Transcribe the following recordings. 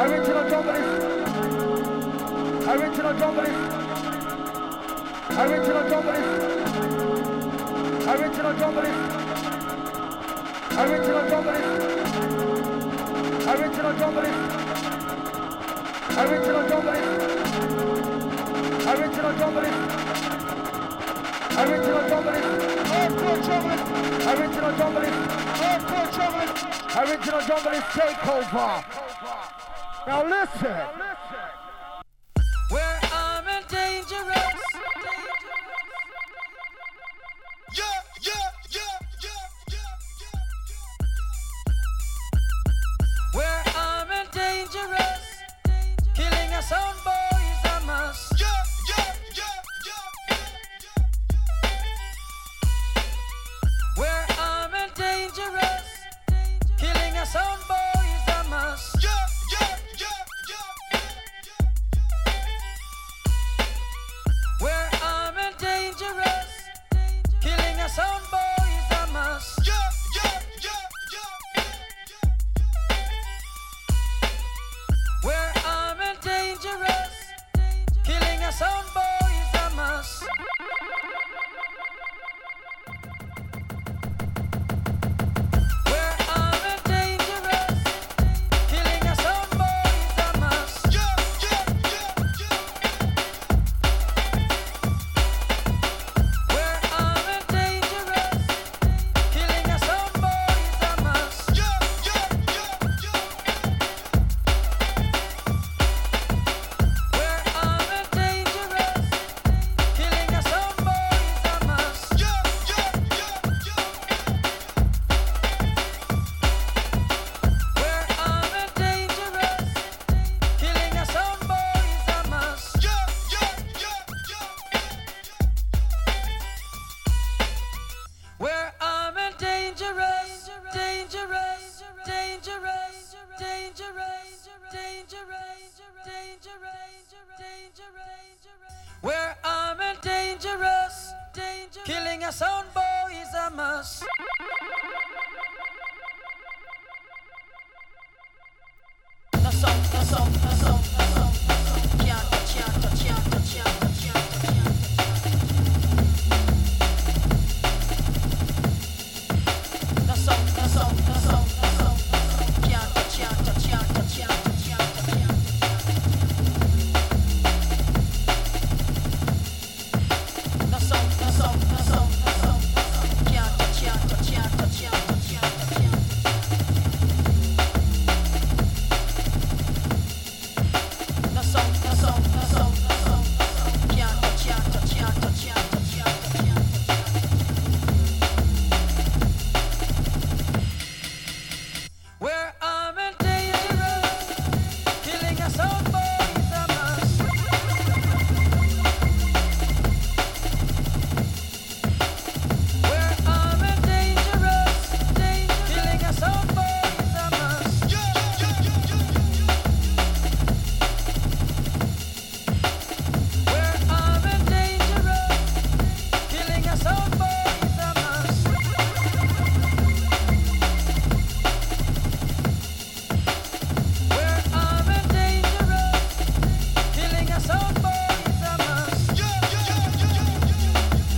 Original drummerist. Original drummerist. Original drummerist. Original drummerist. Original drummerist. Original drummerist. Original drummerist. Original drummerist. Original drummerist. Hardcore drummerist. Original drummerist. Hardcore drummerist. Original drummerist takeover. Now listen. Where I'm in dangerous. Yeah, yeah, yeah, yeah, yeah, yeah. Where I'm in dangerous. Killing a sound boy is a must. Yeah, yeah, yeah, yeah, yeah, yeah. Where I'm in dangerous. Killing a sound boy is a must. Yeah, yeah, yeah, yeah, yeah, yeah. Where I'm in dangerous. Killing a sound boy is a must. Yeah, yeah, yeah, yeah, yeah, yeah. Where I'm in dangerous. Killing a sound boy is a must. Where I'm in dangerous. Killing a sound boy is a must. Yeah, yeah, yeah, yeah. Where I'm in dangerous. Killing a sound boy is a must. Yeah, yeah, yeah, yeah. Where I'm in dangerous. Killing a sound boy is a must. Yeah, yeah, yeah, yeah. Where I'm in dangerous. Killing a sound boy is a must. Yeah, yeah, yeah, yeah. Where I'm in dangerous, dangerous, dangerous, dangerous, dangerous, dangerous. Where I'm in dangerous, killing a sound boy is a must. No sound, no sound, no sound, no sound, no sound. Can't touch, can't touch, can't touch, can't touch, can't touch, can't touch. No sound, no sound, no sound, no sound, no sound. Can't touch, can't touch, can't touch, can't touch, can't touch, can't touch. No sound, no sound, no sound, no sound, no sound. Can't touch, can't touch, can't touch, can't touch, can't touch, can't touch. No sound, no sound, no sound, no sound, no sound. Can't touch, can't touch, can't touch, can't touch, can't touch, can't touch. Where I'm in dangerous, killing a sound boy is a must. Where I'm in dangerous, killing a sound boy is a must. Yeah, yeah, yeah, yeah, yeah. Where I'm in dangerous, killing a sound boy is a must. Where I'm in dangerous, killing a sound boy is a must. Yeah, yeah, yeah, yeah, yeah, yeah.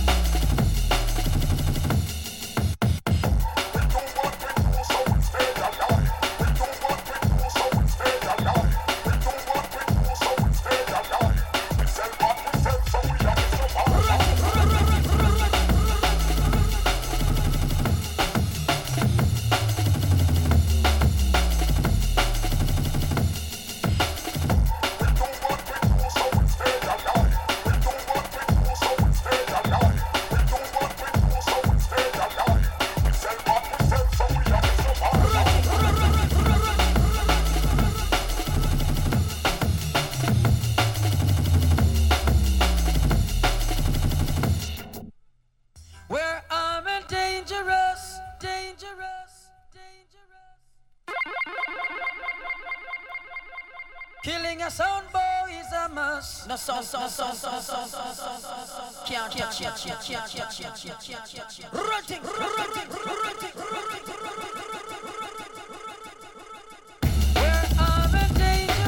Where I'm in dangerous, dangerous, dangerous. Killing a sound boy is a must. No sound, no sound, no sound, no sound, no sound. Can't touch, can't touch, can't touch, can't touch, can't touch. Rutting, rutting, rutting, rutting. Where I'm in danger.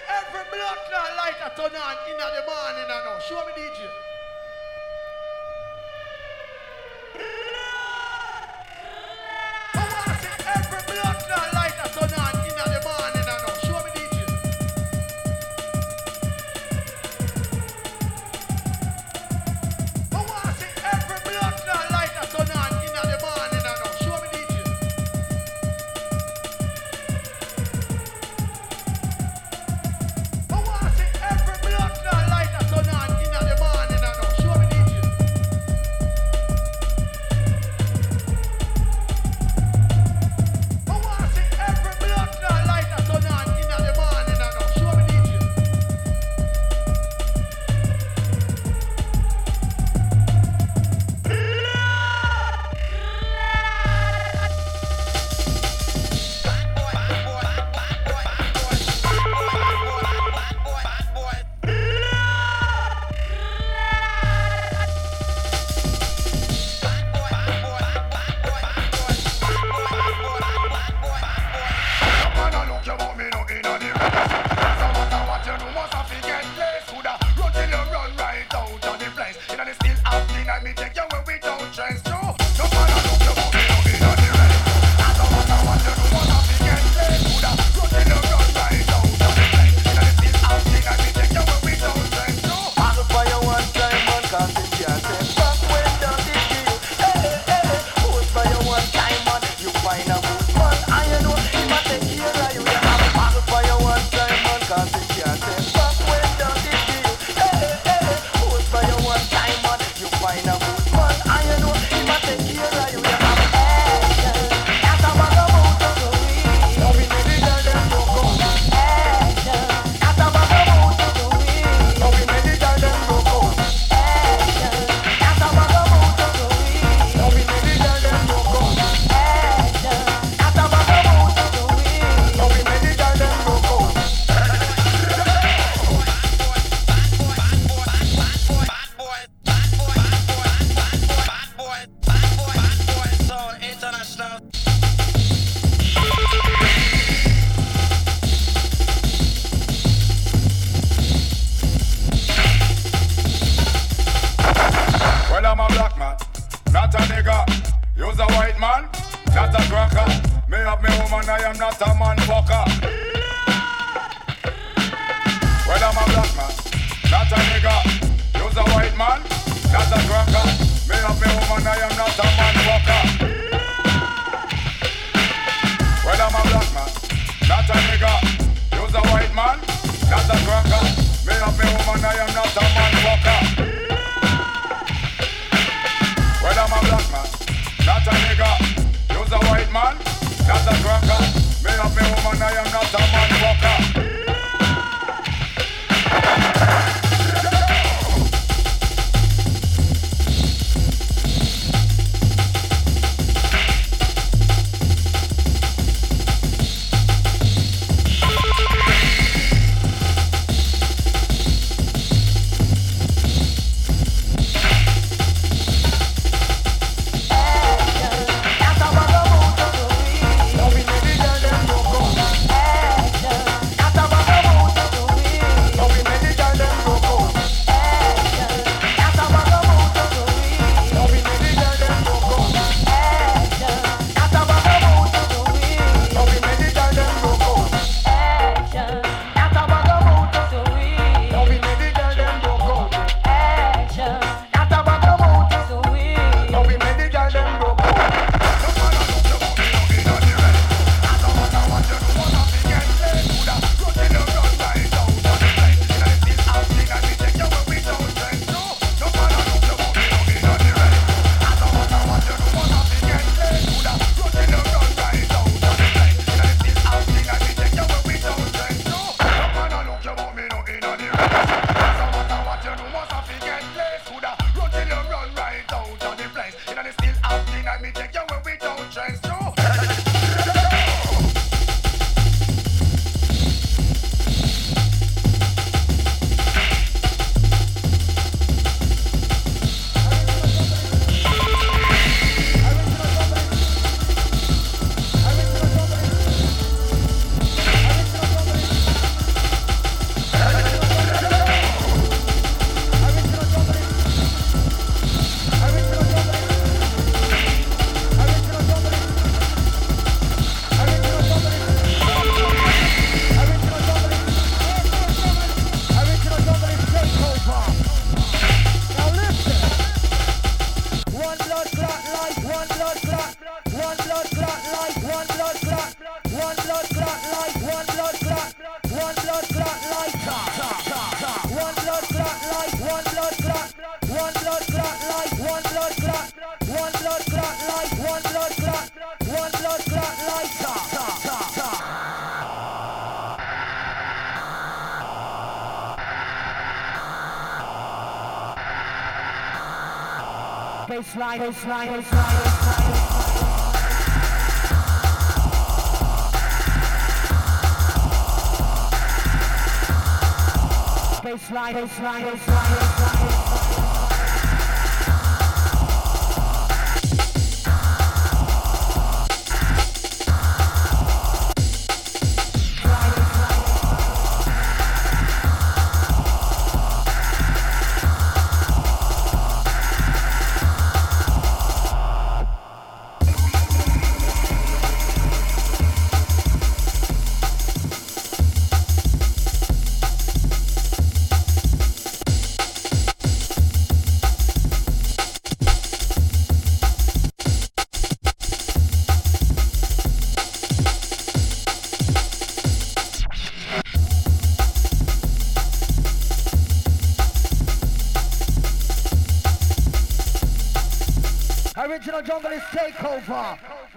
every block now light a turn on in the morning now. Show me DJ. I wanna see every block now light a turn on in the morning now. Show me DJ. I wanna see every block now light a turn on in the morning now. Show me DJ. I wanna see every block now light a turn on in the morning now. Show me DJ. I wanna see every block now light a turn on in the morning now. Show me DJ. Well, I'm a black man, not a nigga. You's a white man, not a cracker. Me have me woman, I am not a man fucker. Well, I'm a black man, not a nigga. You's a white man, not a cracker. Me have me woman, I am not a man fucker. Well, I'm a black man, not a nigga. You's a white man, not a cracker. Me have me woman, I am not a man fucker. Well, I'm a black man, not a nigga. You's a white man, not a cracker. Me have me woman, I am not a man fucker. Baseline, baseline, baseline. Baseline, baseline, baseline. Original jungle is takeover.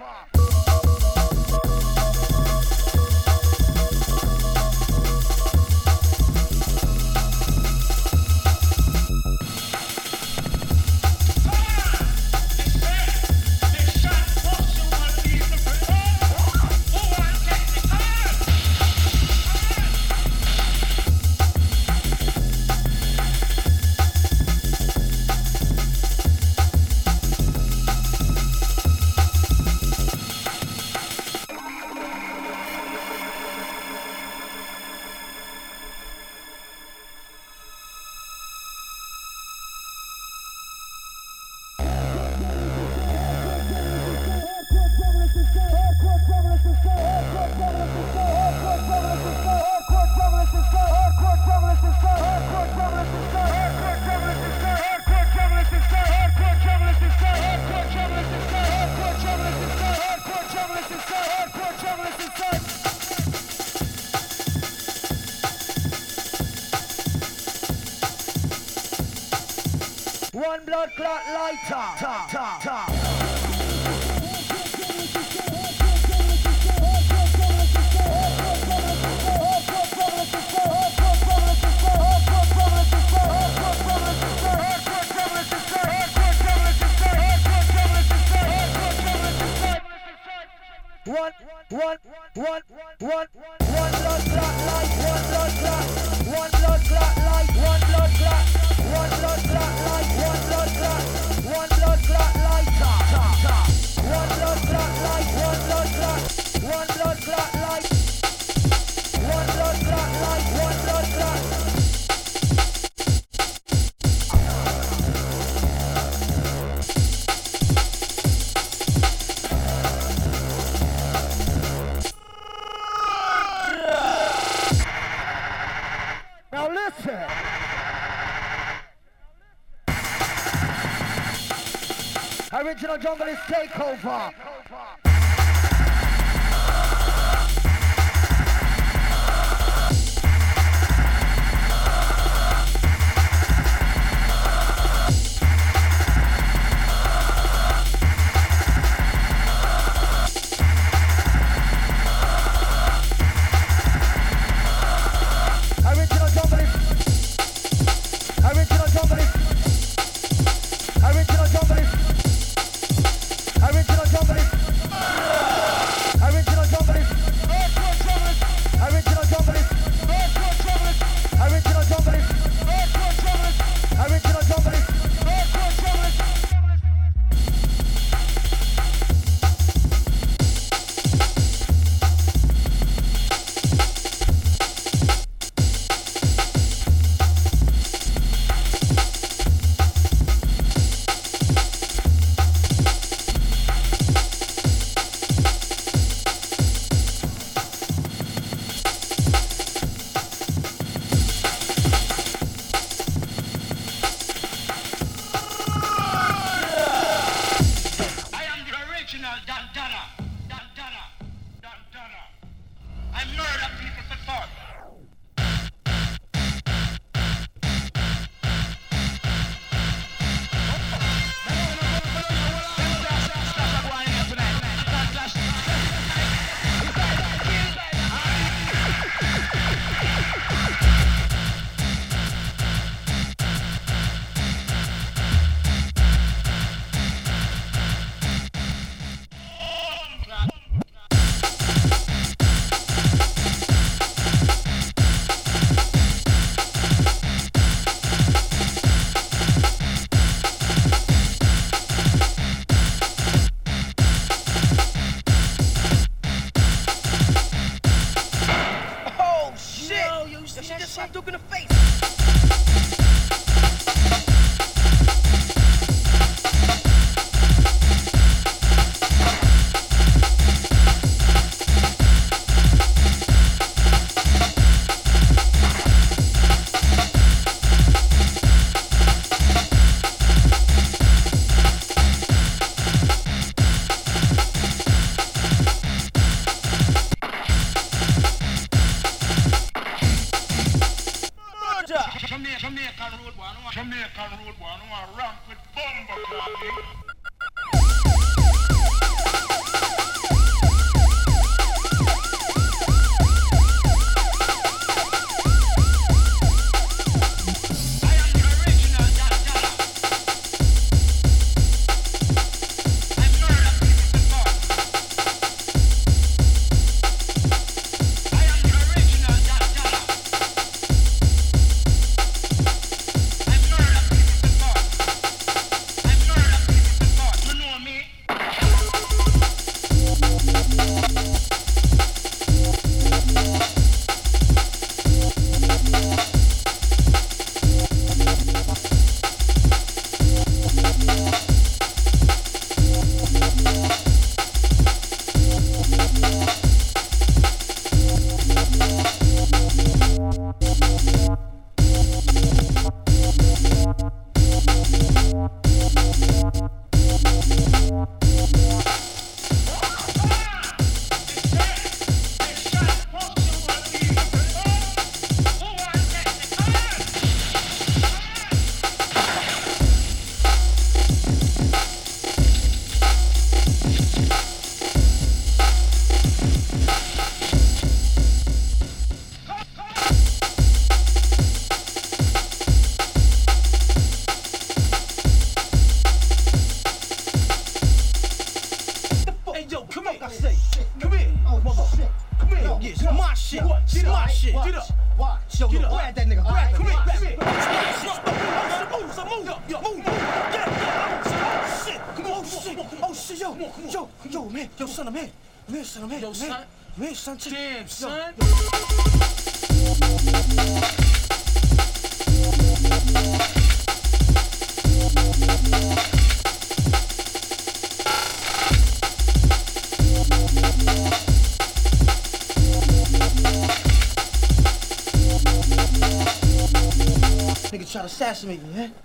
One blood clot lighter. One blood clot light, one blood clot, one blood clot light, one blood clot, one blood clot light, one blood clot, one blood clot light, one blood clot light, one blood clot, one blood clot light, one blood clot light, one blood clot. Now listen. Original jungle is takeover. Original jungle is. Original jungle is. Original jungle is. Original jungle is. Son, damn, son. Nigga try to assassinate me, man.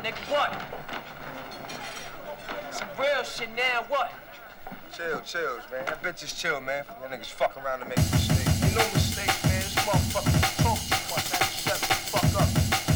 nigga, what? Some real shit now, what? Chills, man. That bitch is chill, man. That niggas fuck around and make mistakes. Ain't no mistakes, man. This motherfucker talk too much. Man, shut the fuck up.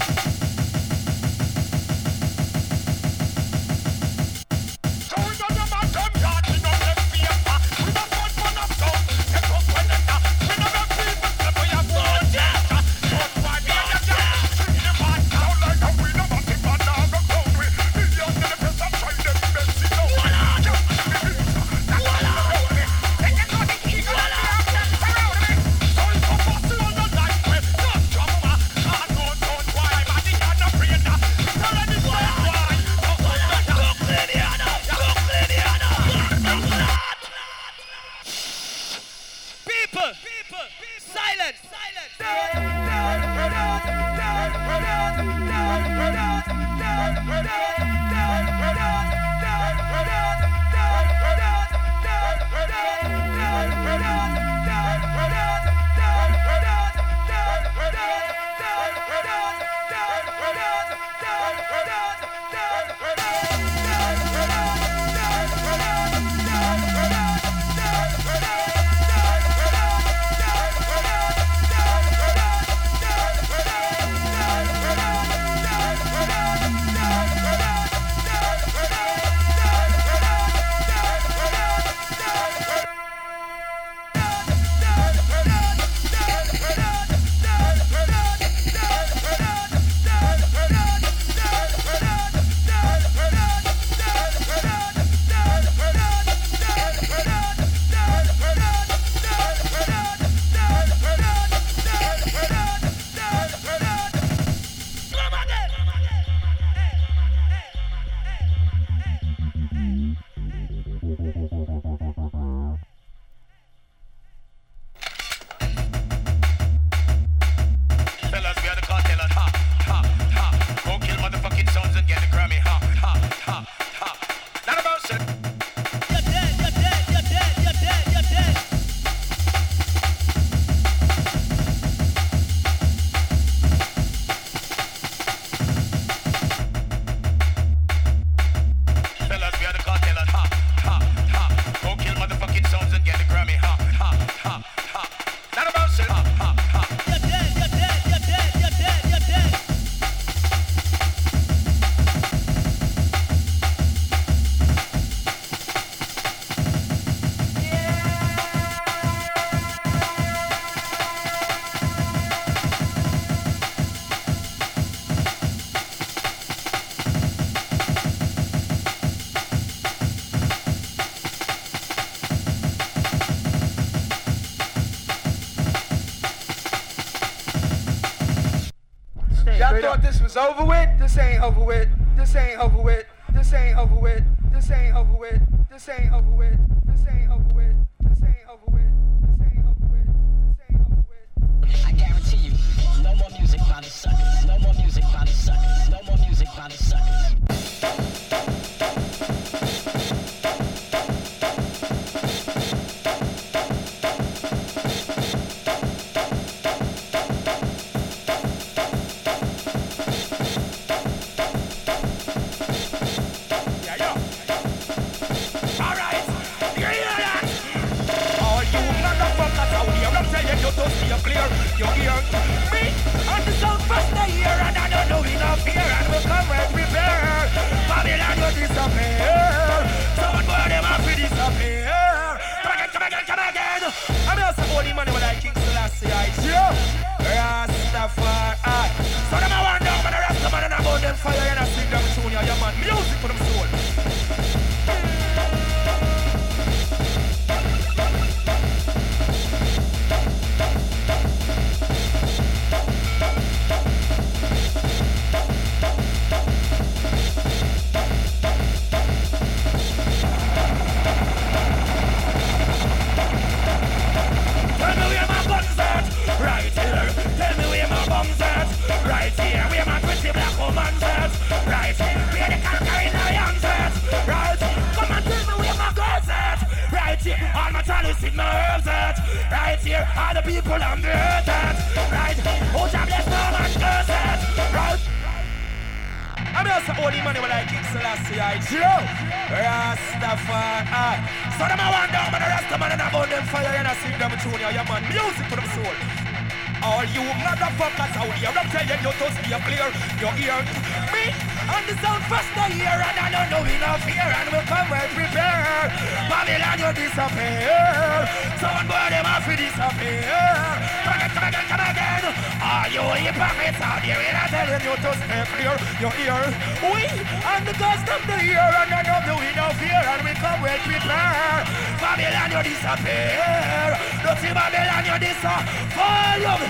So we got the man come yard, we don't let me up. We don't want one of those. Take up when they stop. We don't have people that we have no data. Don't find me on the down. See the man down like a winner, but the man now go clown with. Millions in the press and try them best to know. Y'all thought this was over with? This ain't over with. This ain't over with. This ain't over with. This ain't over with. This ain't over with. This ain't over with. This ain't over with. This ain't over with. This ain't over with. I guarantee you, no more music by the suckers. No more music by the suckers. No more music by the suckers. You hear me? And the sound first I hear, and I don't know enough here, and we'll come and prepare. Babylon will disappear. Someone boy them have to disappear. Come again. I'm just a holy man with like King Selassie, I see. Rastafari. So them I want down, but the Rasta man and about them fire, and I sing them tune, yeah, man. Music for them soul. All the people on the earth, right? Oh, God bless no man curse it, right? I I'm just holy money when I kick Selassie, I Joe. Rastafari. So them I want down, man, the Rastaman and I burn them fire and I sing them tune, yeah, man, music to them soul. All you motherfuckers out here, I'm telling you to stay clear. You hear me? And the sound faster here, and I don't know enough here, and we'll come well prepared. Babylon, you disappear. Someone boy, them off to disappear. Come again. All you hypocrites out here, and I'm telling you to stay clear. You hear? We and the ghost of the year, and I don't know enough here, and we come well prepared. Babylon, you disappear. Don't see Babylon, you disappear.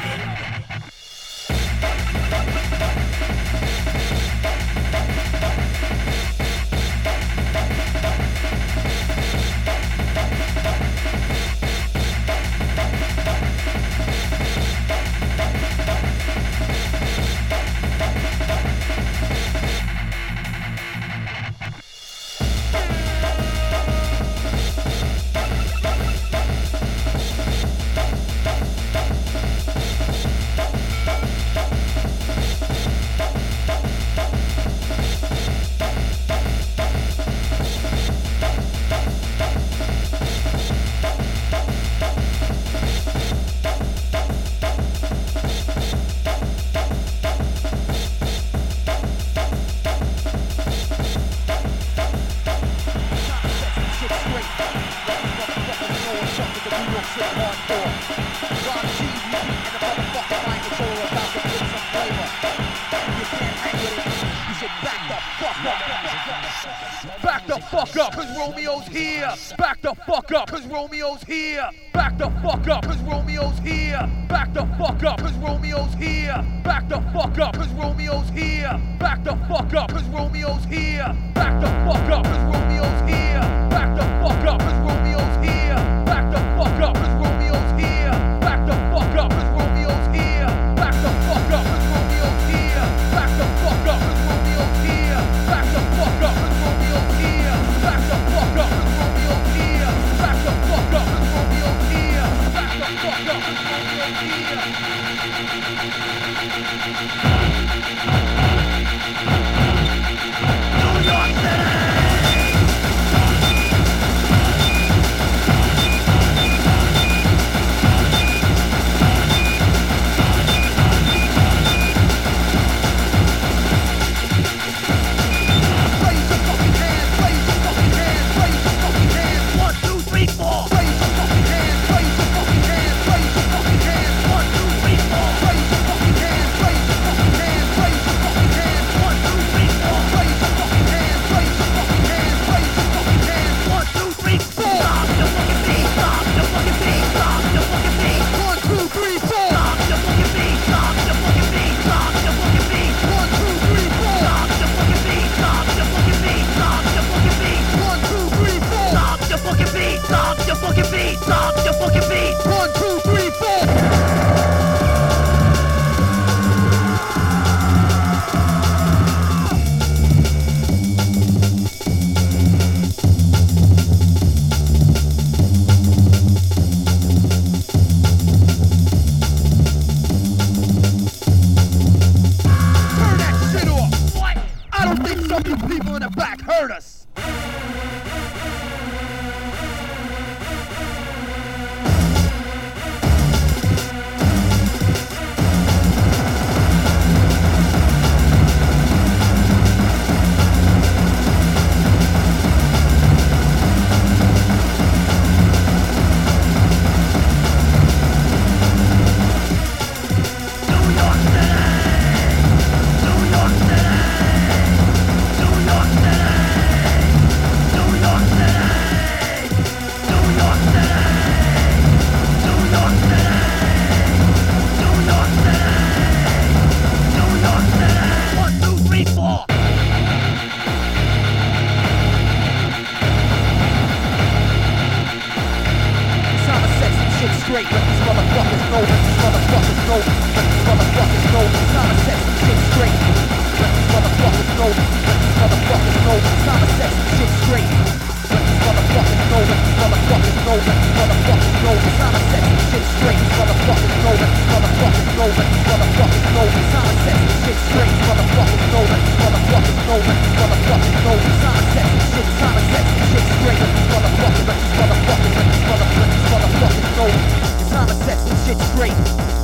Back the fuck up, cause Romeo's here. Back the fuck up, cause Romeo's here. Back the fuck up, cause Romeo's here. Back the fuck up, cause Romeo's here. Back the fuck up, cause Romeo's here. Back the fuck up, cause Romeo's here. Back the fuck up, cause Romeo's here. Back the fuck up, cause Romeo's here. Back the fuck up, cause Romeo's here. Back the fuck up, cause Romeo's here. Back the fuck up, cause Romeo's here. Back the fuck up, cause Romeo's here. Back the fuck up, cause Romeo's here. Back the fuck up, cause Romeo's here. Back the fuck up, cause Romeo's here. Back the fuck up, cause Romeo's here. New York City! let these motherfuckers know. Time to set some shit, time to set some shit straight. Let these motherfuckers know. It's time to set some shit straight.